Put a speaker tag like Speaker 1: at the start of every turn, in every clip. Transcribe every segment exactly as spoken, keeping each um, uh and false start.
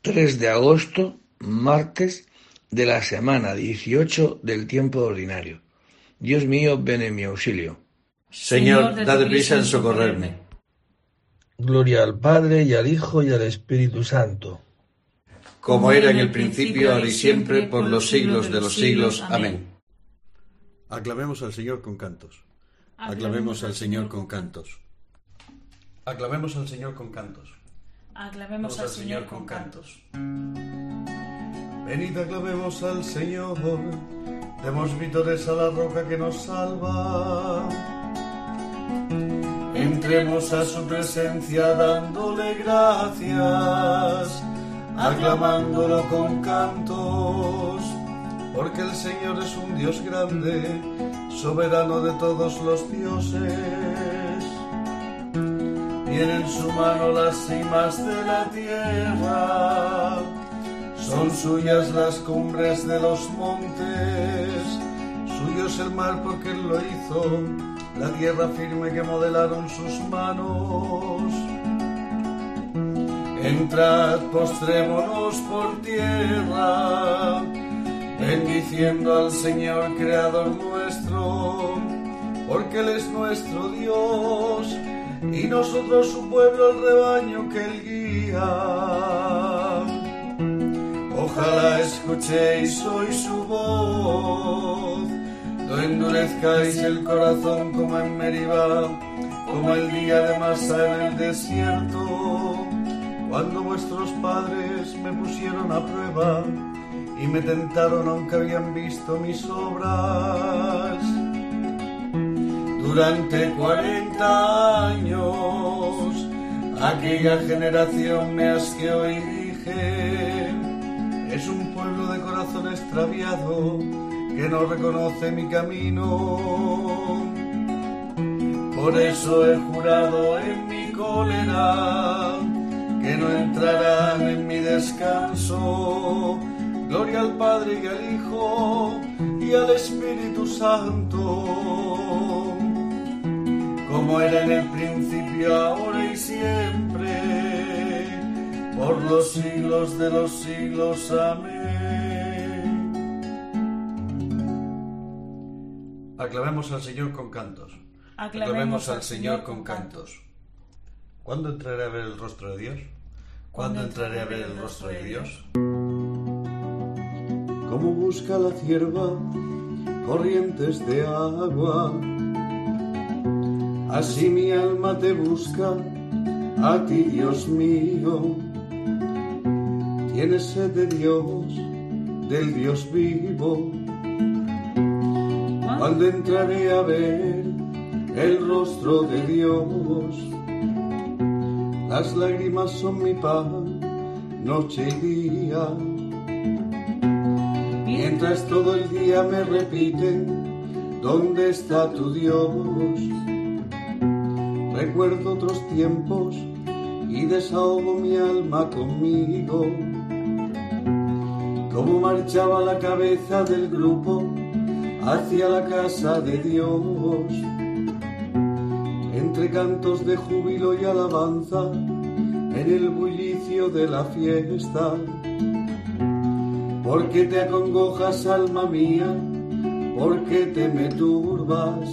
Speaker 1: tres de agosto, martes de la semana dieciocho del tiempo ordinario. Dios mío, ven en mi auxilio.
Speaker 2: Señor, dad prisa en socorrerme.
Speaker 1: Gloria al Padre, y al Hijo, y al Espíritu Santo.
Speaker 2: Como era en el principio, ahora y siempre, por los siglos de los siglos. Amén.
Speaker 3: Aclamemos al Señor con cantos. Aclamemos al Señor con cantos. Aclamemos al Señor con cantos.
Speaker 4: Aclamemos al Señor con cantos.
Speaker 3: Venid, aclamemos al Señor. Demos vítores a la roca que nos salva. Entremos a su presencia dándole gracias, aclamándolo con cantos, porque el Señor es un Dios grande, soberano de todos los dioses. Tiene en su mano las cimas de la tierra, son suyas las cumbres de los montes, suyo es el mar porque Él lo hizo, la tierra firme que modelaron sus manos. Entrad, postrémonos por tierra, bendiciendo al Señor Creador nuestro, porque Él es nuestro Dios, y nosotros su pueblo, el rebaño que Él guía. Ojalá escuchéis hoy su voz, no endurezcáis el corazón como en Meribá, como el día de Masá en el desierto, cuando vuestros padres me pusieron a prueba y me tentaron aunque habían visto mis obras. Durante cuarenta años aquella generación me asqueó y dije: es un pueblo de corazón extraviado que no reconoce mi camino. Por eso he jurado en mi cólera que no entrarán en mi descanso. Gloria al Padre y al Hijo y al Espíritu Santo, como era en el principio, ahora y siempre, por los siglos de los siglos. Amén. Aclamemos al Señor con cantos.
Speaker 4: Aclamemos al Señor con cantos.
Speaker 3: ¿Cuándo entraré a ver el rostro de Dios? ¿Cuándo entraré a ver el rostro de Dios? Como busca la cierva corrientes de agua, así mi alma te busca, a ti, Dios mío. Tienes sed de Dios, del Dios vivo. ¿Cuándo entraré a ver el rostro de Dios? Las lágrimas son mi pan, noche y día. Mientras todo el día me repiten: ¿dónde está tu Dios? Recuerdo otros tiempos y desahogo mi alma conmigo. Cómo marchaba la cabeza del grupo hacia la casa de Dios, entre cantos de júbilo y alabanza, en el bullicio de la fiesta. ¿Por qué te acongojas, alma mía? ¿Por qué te me turbas?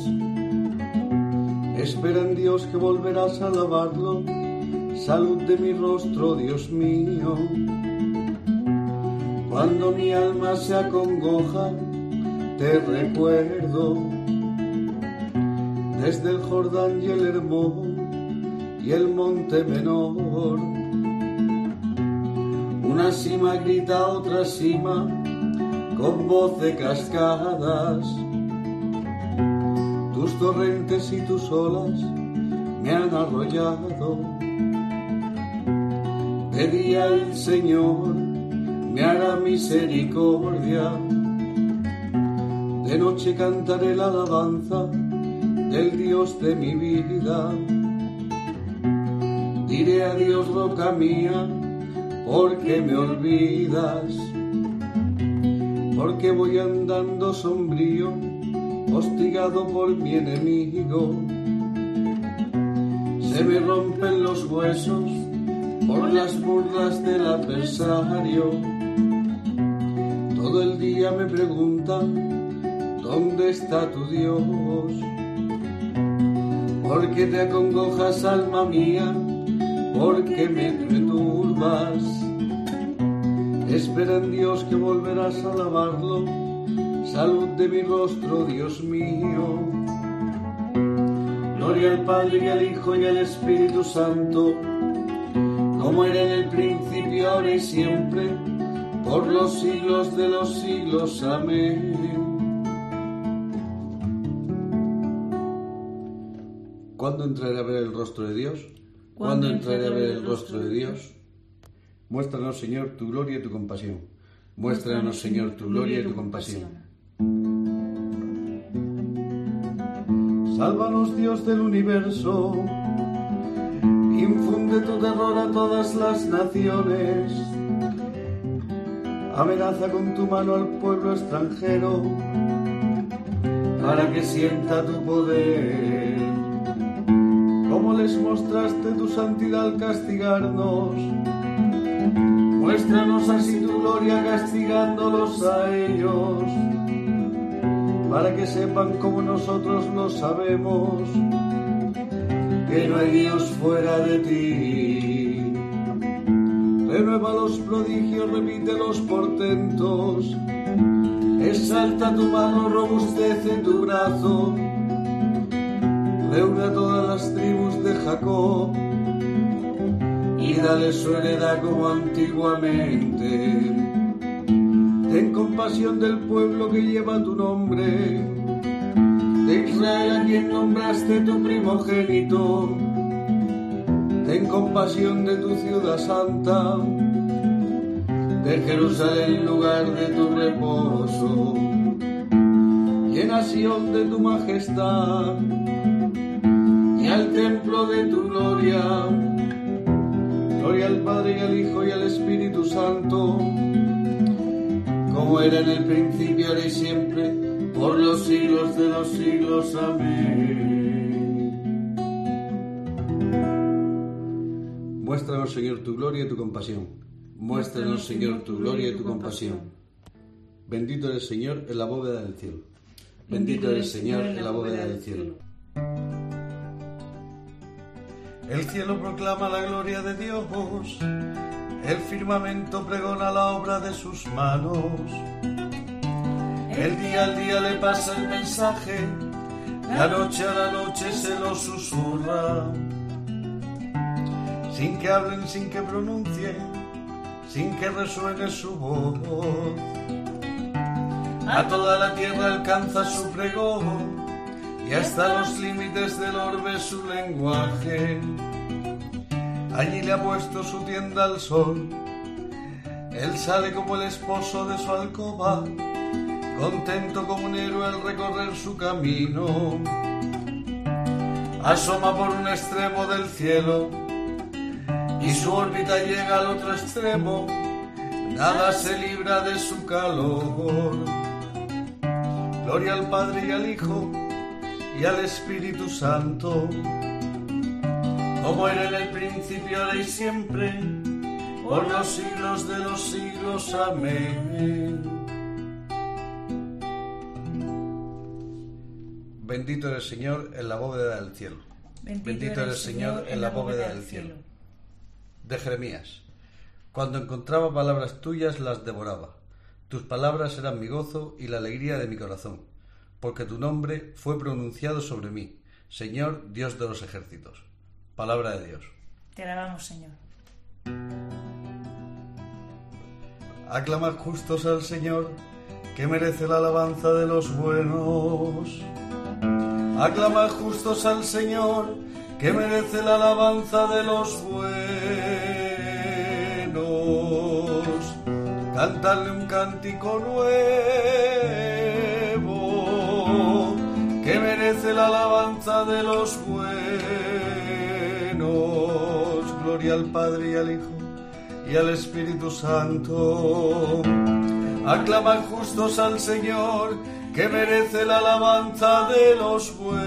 Speaker 3: Espera en Dios que volverás a alabarlo. Salud de mi rostro, Dios mío. Cuando mi alma se acongoja, te recuerdo. Desde el Jordán y el Hermón y el monte menor, una cima grita a otra cima con voz de cascadas. Tus torrentes y tus olas me han arrollado. De día el Señor me hará misericordia, de noche cantaré la alabanza del Dios de mi vida. Diré a Dios, roca mía, ¿por qué me olvidas? Porque voy andando sombrío, hostigado por mi enemigo. Se me rompen los huesos por las burlas del adversario. Todo el día me preguntan, ¿dónde está tu Dios? ¿Por qué te acongojas, alma mía? ¿Por qué me perturbas? Espera en Dios que volverás a alabarlo. Salud de mi rostro, Dios mío. Gloria al Padre y al Hijo y al Espíritu Santo, como era en el principio, ahora y siempre, por los siglos de los siglos. Amén. ¿Cuándo entraré a ver el rostro de Dios? ¿Cuándo entraré a ver el rostro de Dios? Muéstranos, Señor, tu gloria y tu compasión. Muéstranos, Señor, tu gloria y tu compasión. Sálvanos, Dios del universo. Infunde tu terror a todas las naciones. Amenaza con tu mano al pueblo extranjero, para que sienta tu poder. Como les mostraste tu santidad al castigarnos, muéstranos así tu gloria castigándolos a ellos, para que sepan como nosotros lo sabemos, que no hay Dios fuera de ti. Renueva los prodigios, repite los portentos, exalta tu mano, robustece tu brazo. Reúne a todas las tribus de Jacob y dale su heredad como antiguamente. Ten compasión del pueblo que lleva tu nombre, de Israel a quien nombraste tu primogénito. Ten compasión de tu ciudad santa, de Jerusalén, lugar de tu reposo. Llena Sión de tu majestad y al templo de tu gloria. Gloria al Padre y al Hijo y al Espíritu Santo, como era en el principio, ahora y siempre, por los siglos de los siglos. Amén. Muéstranos, Señor, tu gloria y tu compasión. Muéstranos, Señor, tu gloria y tu compasión. Bendito eres, Señor, en la bóveda del cielo. Bendito eres, Señor, en la bóveda del cielo. El cielo proclama la gloria de Dios, el firmamento pregona la obra de sus manos. El día al día le pasa el mensaje, la noche a la noche se lo susurra. Sin que hablen, sin que pronuncien, sin que resuene su voz. A toda la tierra alcanza su pregón, y hasta los límites del orbe su lenguaje. Allí le ha puesto su tienda al sol, él sale como el esposo de su alcoba, contento como un héroe al recorrer su camino. Asoma por un extremo del cielo, y su órbita llega al otro extremo, nada se libra de su calor. Gloria al Padre y al Hijo y al Espíritu Santo, como era en el principio, ahora y siempre, por los siglos de los siglos. Amén. Bendito eres, Señor, en la bóveda del cielo. Bendito, Bendito eres, Señor, en la bóveda del cielo. De Jeremías. Cuando encontraba palabras tuyas, las devoraba. Tus palabras eran mi gozo y la alegría de mi corazón, porque tu nombre fue pronunciado sobre mí, Señor, Dios de los ejércitos. Palabra de Dios.
Speaker 4: Te alabamos, Señor.
Speaker 3: Aclamad justos al Señor, que merece la alabanza de los buenos. Aclamad justos al Señor, que merece la alabanza de los buenos. Cantadle un cántico nuevo, que merece la alabanza de los buenos. Gloria al Padre y al Hijo y al Espíritu Santo. Aclamad justos al Señor, que merece la alabanza de los buenos.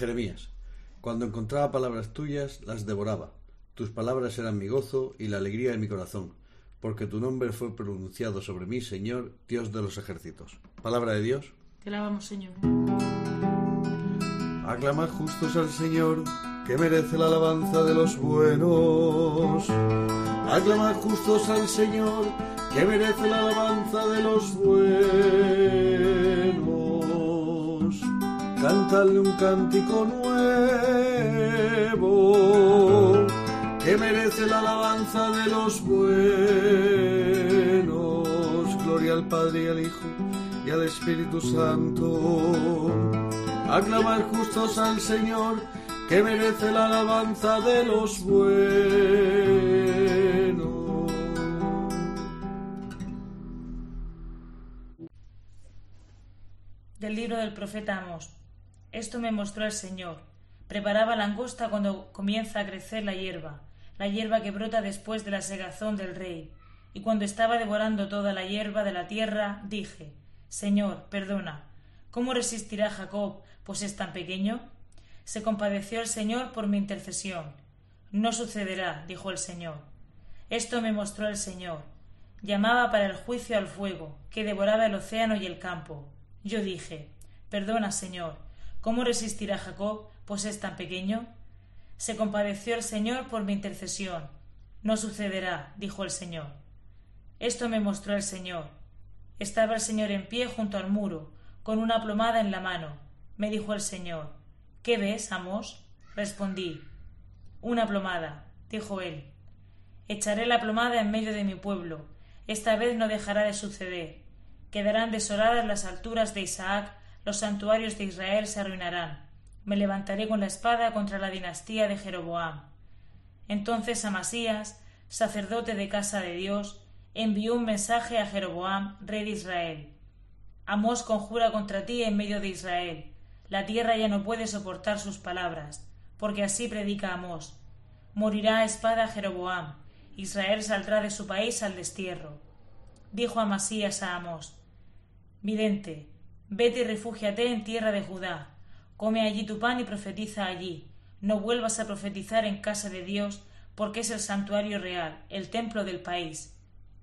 Speaker 3: Jeremías: cuando encontraba palabras tuyas, las devoraba. Tus palabras eran mi gozo y la alegría de mi corazón, porque tu nombre fue pronunciado sobre mí, Señor, Dios de los ejércitos. Palabra de Dios.
Speaker 4: Te alabamos, Señor.
Speaker 3: Aclamad justos al Señor, que merece la alabanza de los buenos. Aclamad justos al Señor, que merece la alabanza de los buenos. Cántale un cántico nuevo, que merece la alabanza de los buenos. Gloria al Padre y al Hijo y al Espíritu Santo. Aclamad justos al Señor, que merece la alabanza de los buenos.
Speaker 4: Del libro del profeta Amós. Esto me mostró el Señor. Preparaba langosta cuando comienza a crecer la hierba, la hierba que brota después de la segazón del rey. Y cuando estaba devorando toda la hierba de la tierra, dije: Señor, perdona. ¿Cómo resistirá Jacob, pues es tan pequeño? Se compadeció el Señor por mi intercesión. No sucederá, dijo el Señor. Esto me mostró el Señor. Llamaba para el juicio al fuego, que devoraba el océano y el campo. Yo dije: Perdona, Señor. ¿Cómo resistirá Jacob, pues es tan pequeño? Se compadeció el Señor por mi intercesión. No sucederá, dijo el Señor. Esto me mostró el Señor. Estaba el Señor en pie junto al muro, con una plomada en la mano. Me dijo el Señor: ¿Qué ves, Amós? Respondí: Una plomada. Dijo él: Echaré la plomada en medio de mi pueblo. Esta vez no dejará de suceder. Quedarán desoladas las alturas de Isaac, los santuarios de Israel se arruinarán. Me levantaré con la espada contra la dinastía de Jeroboam. Entonces Amasías, sacerdote de casa de Dios, envió un mensaje a Jeroboam, rey de Israel. Amós conjura contra ti en medio de Israel. La tierra ya no puede soportar sus palabras, porque así predica Amós. Morirá a espada Jeroboam. Israel saldrá de su país al destierro. Dijo Amasías a Amós: Vidente, vete y refúgiate en tierra de Judá. Come allí tu pan y profetiza allí. No vuelvas a profetizar en casa de Dios, porque es el santuario real, el templo del país.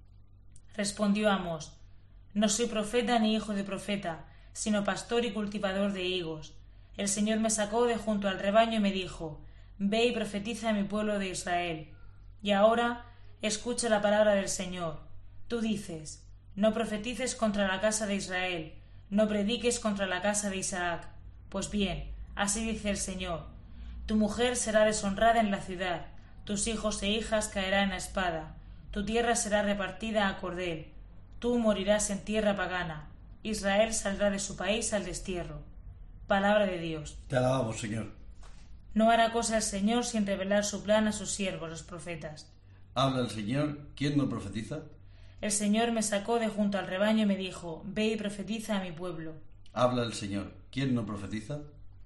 Speaker 4: Respondió Amós: No soy profeta ni hijo de profeta, sino pastor y cultivador de higos. El Señor me sacó de junto al rebaño y me dijo: Ve y profetiza a mi pueblo de Israel. Y ahora escucha la palabra del Señor. Tú dices: No profetices contra la casa de Israel, no prediques contra la casa de Isaac. Pues bien, así dice el Señor: Tu mujer será deshonrada en la ciudad, tus hijos e hijas caerán a espada, tu tierra será repartida a cordel, tú morirás en tierra pagana, Israel saldrá de su país al destierro. Palabra de Dios.
Speaker 3: Te alabamos, Señor.
Speaker 4: No hará cosa el Señor sin revelar su plan a sus siervos, los profetas.
Speaker 3: Habla el Señor, ¿quién no profetiza?
Speaker 4: El Señor me sacó de junto al rebaño y me dijo: Ve y profetiza a mi pueblo.
Speaker 3: Habla el Señor, ¿quién no profetiza?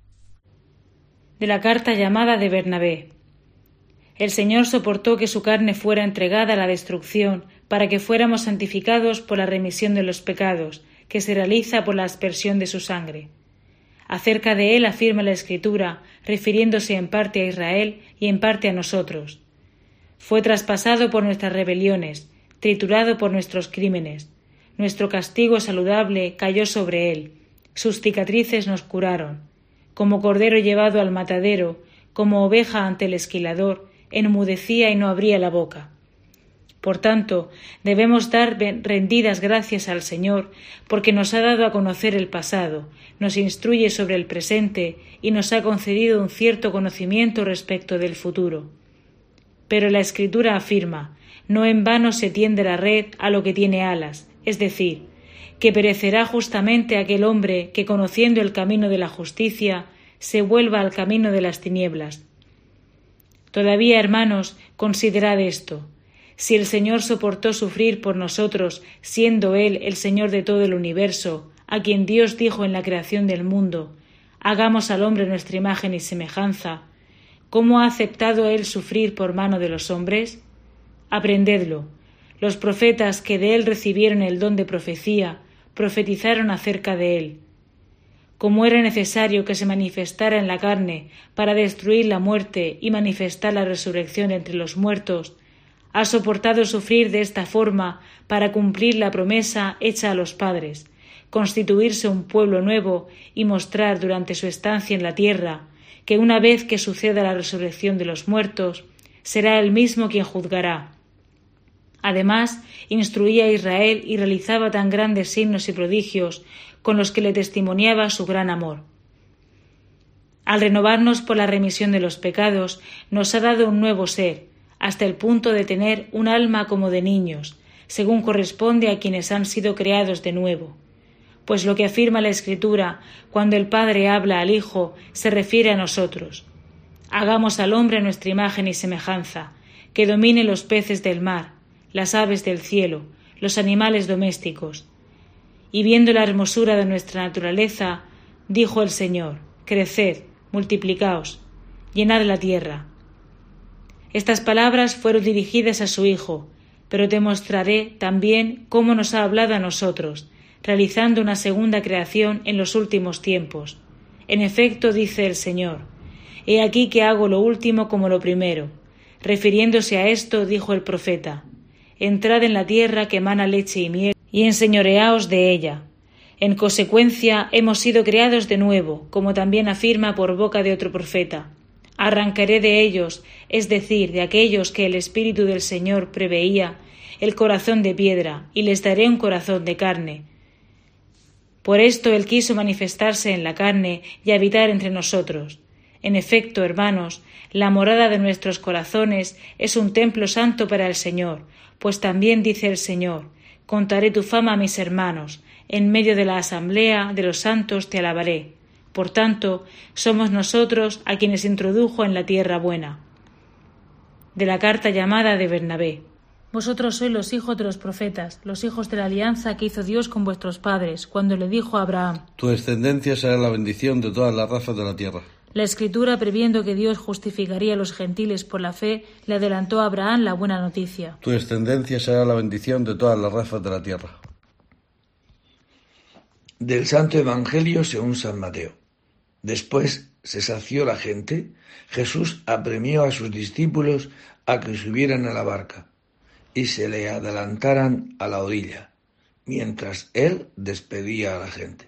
Speaker 4: De la carta llamada de Bernabé. El Señor soportó que su carne fuera entregada a la destrucción, para que fuéramos santificados por la remisión de los pecados, que se realiza por la aspersión de su sangre. Acerca de él afirma la Escritura, refiriéndose en parte a Israel y en parte a nosotros. Fue traspasado por nuestras rebeliones, triturado por nuestros crímenes. Nuestro castigo saludable cayó sobre él. Sus cicatrices nos curaron. Como cordero llevado al matadero, como oveja ante el esquilador, enmudecía y no abría la boca. Por tanto, debemos dar rendidas gracias al Señor, porque nos ha dado a conocer el pasado, nos instruye sobre el presente y nos ha concedido un cierto conocimiento respecto del futuro. Pero la Escritura afirma: no en vano se tiende la red a lo que tiene alas, es decir, que perecerá justamente aquel hombre que, conociendo el camino de la justicia, se vuelva al camino de las tinieblas. Todavía, hermanos, considerad esto: si el Señor soportó sufrir por nosotros, siendo Él el Señor de todo el universo, a quien Dios dijo en la creación del mundo: hagamos al hombre nuestra imagen y semejanza, ¿cómo ha aceptado Él sufrir por mano de los hombres? Aprendedlo. Los profetas que de Él recibieron el don de profecía, profetizaron acerca de Él. como era necesario que se manifestara en la carne para destruir la muerte y manifestar la resurrección entre los muertos, ha soportado sufrir de esta forma para cumplir la promesa hecha a los padres, constituirse un pueblo nuevo y mostrar durante su estancia en la tierra que una vez que suceda la resurrección de los muertos, será él mismo quien juzgará. Además, instruía a Israel y realizaba tan grandes signos y prodigios con los que le testimoniaba su gran amor. Al renovarnos por la remisión de los pecados, nos ha dado un nuevo ser, hasta el punto de tener un alma como de niños, según corresponde a quienes han sido creados de nuevo. Pues lo que afirma la Escritura, cuando el Padre habla al Hijo, se refiere a nosotros. Hagamos al hombre a nuestra imagen y semejanza, que domine los peces del mar, las aves del cielo, los animales domésticos. Y viendo la hermosura de nuestra naturaleza, dijo el Señor: Creced, multiplicaos, llenad la tierra. Estas palabras fueron dirigidas a su Hijo, pero te mostraré también cómo nos ha hablado a nosotros, realizando una segunda creación en los últimos tiempos. En efecto, dice el Señor: He aquí que hago lo último como lo primero. Refiriéndose a esto, dijo el profeta: Entrad en la tierra que emana leche y miel, y enseñoreaos de ella. En consecuencia, hemos sido creados de nuevo, como también afirma por boca de otro profeta: Arrancaré de ellos, es decir, de aquellos que el Espíritu del Señor preveía, el corazón de piedra, y les daré un corazón de carne. Por esto él quiso manifestarse en la carne y habitar entre nosotros. En efecto, hermanos, la morada de nuestros corazones es un templo santo para el Señor, pues también dice el Señor: Contaré tu fama a mis hermanos, en medio de la asamblea de los santos te alabaré. Por tanto, somos nosotros a quienes introdujo en la tierra buena. De la carta llamada de Bernabé. Vosotros sois los hijos de los profetas, los hijos de la alianza que hizo Dios con vuestros padres, cuando le dijo a Abraham:
Speaker 3: Tu descendencia será la bendición de todas las razas de la tierra.
Speaker 4: La Escritura, previendo que Dios justificaría a los gentiles por la fe, le adelantó a Abraham la buena noticia.
Speaker 3: Tu descendencia será la bendición de todas las razas de la tierra.
Speaker 1: Del Santo Evangelio según San Mateo. Después se sació la gente, Jesús apremió a sus discípulos a que subieran a la barca y se le adelantaran a la orilla, mientras él despedía a la gente.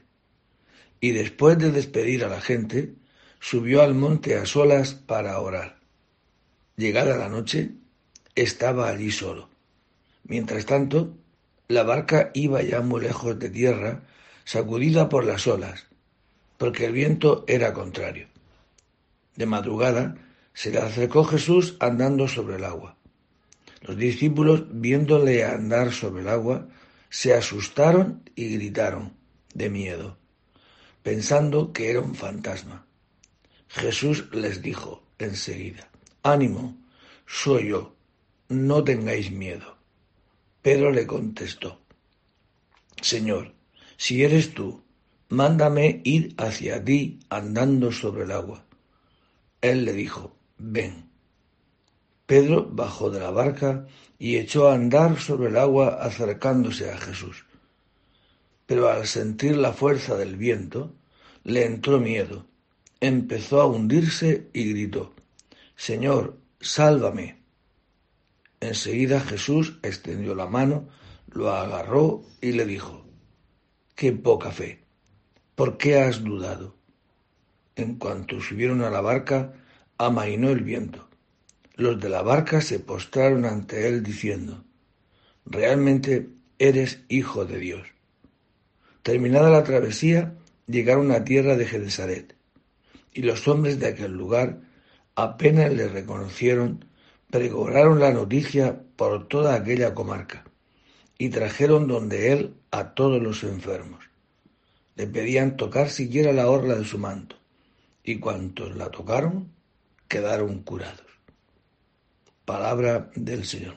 Speaker 1: Y después de despedir a la gente, subió al monte a solas para orar. Llegada la noche, estaba allí solo. Mientras tanto, la barca iba ya muy lejos de tierra, sacudida por las olas, porque el viento era contrario. De madrugada se le acercó Jesús andando sobre el agua. Los discípulos, viéndole andar sobre el agua, se asustaron y gritaron de miedo, pensando que era un fantasma. Jesús les dijo enseguida: Ánimo, soy yo, no tengáis miedo. Pedro le contestó: Señor, si eres tú, mándame ir hacia ti andando sobre el agua. Él le dijo: Ven. Pedro bajó de la barca y echó a andar sobre el agua acercándose a Jesús. Pero al sentir la fuerza del viento, le entró miedo. Empezó a hundirse y gritó: Señor, sálvame. Enseguida Jesús extendió la mano, lo agarró y le dijo: Qué poca fe, ¿por qué has dudado? En cuanto subieron a la barca, amainó el viento. Los de la barca se postraron ante él diciendo: Realmente eres hijo de Dios. Terminada la travesía, llegaron a tierra de Genesaret, y los hombres de aquel lugar, apenas le reconocieron, pregonaron la noticia por toda aquella comarca, y trajeron donde él a todos los enfermos. Le pedían tocar siquiera la orla de su manto, y cuantos la tocaron quedaron curados. Palabra del Señor.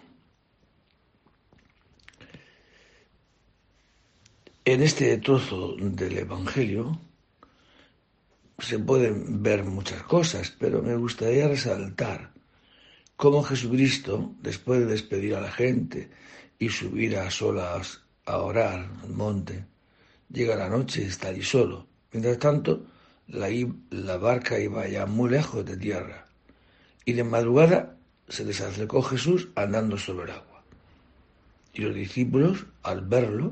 Speaker 1: En este trozo del Evangelio se pueden ver muchas cosas, pero me gustaría resaltar cómo Jesucristo, después de despedir a la gente y subir a solas a orar al monte, llega la noche y está allí solo. Mientras tanto, la, la barca iba ya muy lejos de tierra, y de madrugada se les acercó Jesús andando sobre el agua. Y los discípulos, al verlo,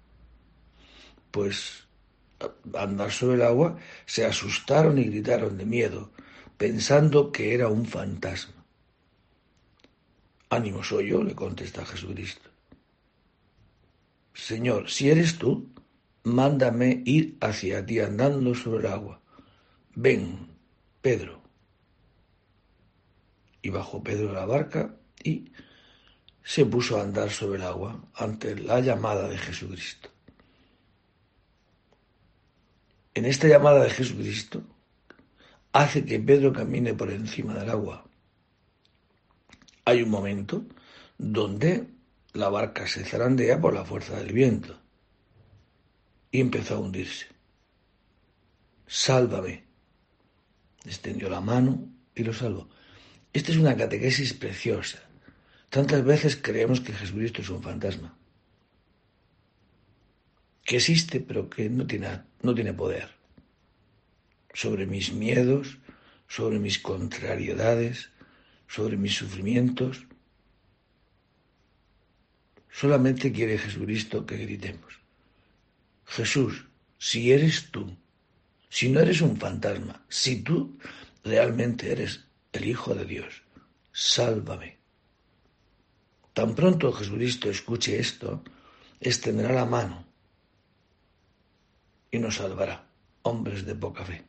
Speaker 1: pues andar sobre el agua, se asustaron y gritaron de miedo, pensando que era un fantasma. Ánimo, soy yo, le contesta Jesucristo. Señor, si eres tú, mándame ir hacia ti andando sobre el agua. Ven, Pedro. Y bajó Pedro de la barca y se puso a andar sobre el agua ante la llamada de Jesucristo. En esta llamada de Jesucristo hace que Pedro camine por encima del agua. Hay un momento donde la barca se zarandea por la fuerza del viento y empezó a hundirse. Sálvame. Extendió la mano y lo salvó. Esta es una catequesis preciosa. Tantas veces creemos que Jesucristo es un fantasma, que existe pero que no tiene, no tiene poder sobre mis miedos, sobre mis contrariedades, sobre mis sufrimientos. Solamente quiere Jesucristo que gritemos: Jesús, si eres tú, si no eres un fantasma, si tú realmente eres el Hijo de Dios, sálvame. Tan pronto Jesucristo escuche esto, extenderá la mano y nos salvará, hombres de poca fe.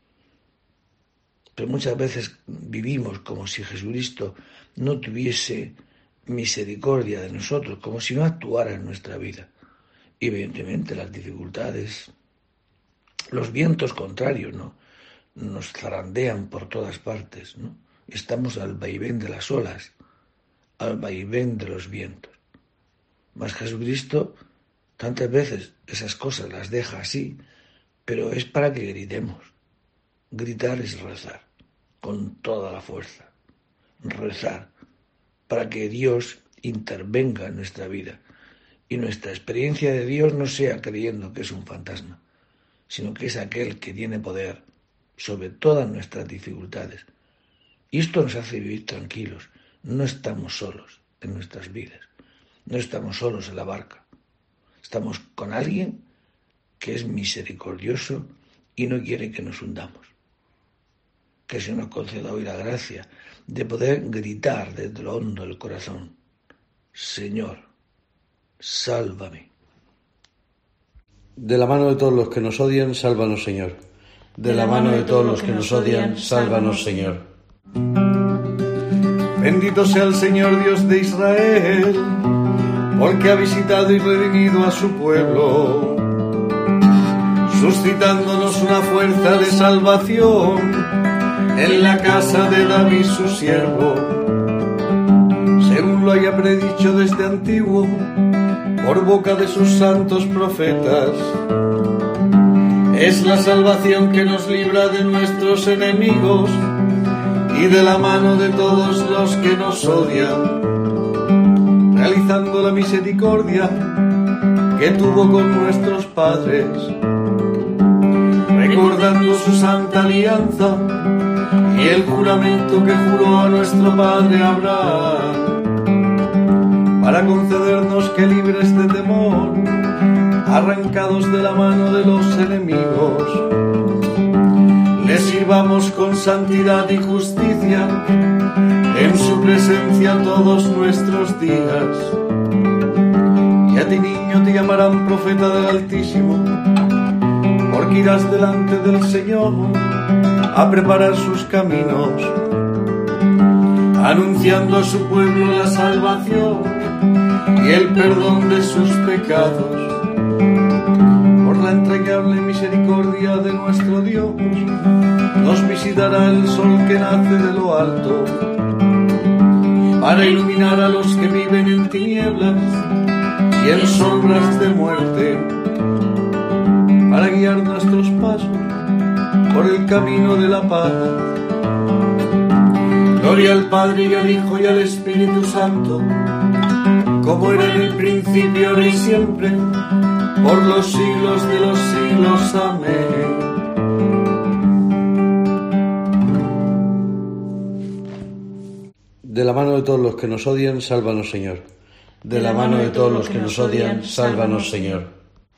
Speaker 1: Pero muchas veces vivimos como si Jesucristo no tuviese misericordia de nosotros, como si no actuara en nuestra vida. Y evidentemente las dificultades, los vientos contrarios, ¿no?, nos zarandean por todas partes, ¿no? Estamos al vaivén de las olas, al vaivén de los vientos. Mas Jesucristo tantas veces esas cosas las deja así, pero es para que gritemos. Gritar es rezar con toda la fuerza. Rezar para que Dios intervenga en nuestra vida y nuestra experiencia de Dios no sea creyendo que es un fantasma, sino que es aquel que tiene poder sobre todas nuestras dificultades. Y esto nos hace vivir tranquilos. No estamos solos en nuestras vidas. No estamos solos en la barca. Estamos con alguien que es misericordioso y no quiere que nos hundamos. Que se nos conceda hoy la gracia de poder gritar desde lo hondo del corazón: Señor, sálvame.
Speaker 2: De la mano de todos los que nos odian, sálvanos, Señor. De la mano de todos los que nos odian, sálvanos, Señor.
Speaker 3: Bendito sea el Señor Dios de Israel, porque ha visitado y redimido a su pueblo, suscitándonos una fuerza de salvación en la casa de David su siervo, según lo haya predicho desde antiguo, por boca de sus santos profetas. Es la salvación que nos libra de nuestros enemigos y de la mano de todos los que nos odian, realizando la misericordia que tuvo con nuestros padres, recordando su santa alianza y el juramento que juró a nuestro padre Abraham, para concedernos que, libres de temor, arrancados de la mano de los enemigos, le sirvamos con santidad y justicia en su presencia todos nuestros días. Y a ti, niño, te llamarán profeta del Altísimo, porque irás delante del Señor a preparar sus caminos, anunciando a su pueblo la salvación y el perdón de sus pecados. Por la entrañable misericordia de nuestro Dios, nos visitará el sol que nace de lo alto, para iluminar a los que viven en tinieblas y en sombras de muerte, para guiar nuestros pasos por el camino de la paz. Gloria al Padre y al Hijo y al Espíritu Santo, como era en el principio, ahora y siempre, por los siglos de los siglos. Amén.
Speaker 2: De la mano de todos los que nos odian, sálvanos, Señor. De la mano de todos los que nos odian, sálvanos, Señor.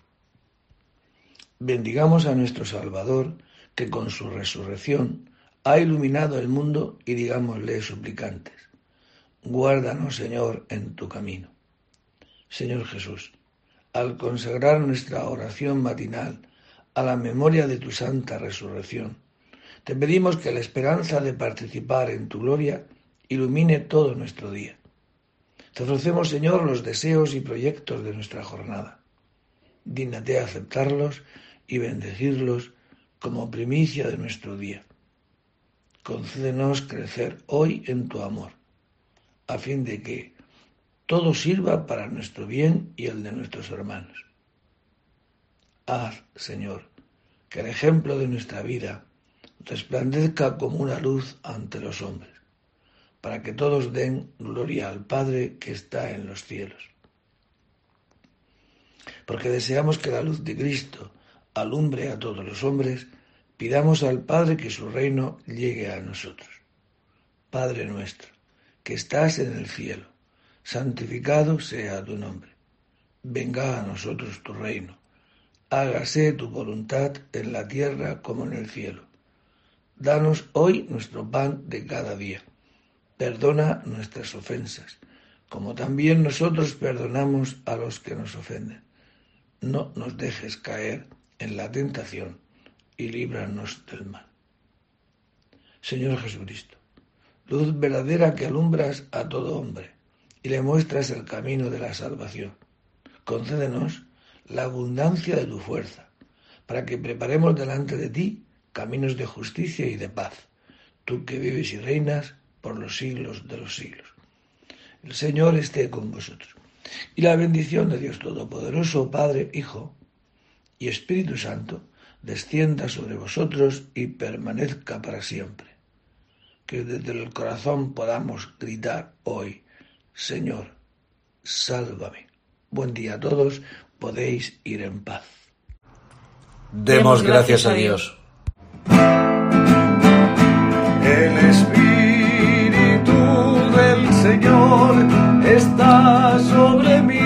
Speaker 1: Bendigamos a nuestro Salvador, que con su resurrección ha iluminado el mundo, y digámosle suplicantes: guárdanos, Señor, en tu camino. Señor Jesús, al consagrar nuestra oración matinal a la memoria de tu santa resurrección, te pedimos que la esperanza de participar en tu gloria ilumine todo nuestro día. Te ofrecemos, Señor, los deseos y proyectos de nuestra jornada. Dígnate aceptarlos y bendecirlos como primicia de nuestro día. Concédenos crecer hoy en tu amor, a fin de que todo sirva para nuestro bien y el de nuestros hermanos. Haz, Señor, que el ejemplo de nuestra vida resplandezca como una luz ante los hombres, para que todos den gloria al Padre que está en los cielos. Porque deseamos que la luz de Cristo alumbre a todos los hombres, pidamos al Padre que su reino llegue a nosotros. Padre nuestro, que estás en el cielo, santificado sea tu nombre. Venga a nosotros tu reino. Hágase tu voluntad en la tierra como en el cielo. Danos hoy nuestro pan de cada día. Perdona nuestras ofensas, como también nosotros perdonamos a los que nos ofenden. No nos dejes caer en la tentación y líbranos del mal. Señor Jesucristo, luz verdadera que alumbras a todo hombre y le muestras el camino de la salvación, concédenos la abundancia de tu fuerza, para que preparemos delante de ti caminos de justicia y de paz, tú que vives y reinas por los siglos de los siglos. El Señor esté con vosotros, y la bendición de Dios Todopoderoso, Padre, Hijo y Espíritu Santo, descienda sobre vosotros y permanezca para siempre. Que desde el corazón podamos gritar hoy: Señor, sálvame. Buen día a todos, podéis ir en paz.
Speaker 2: Demos gracias a Dios.
Speaker 3: El Espíritu del Señor está sobre mí.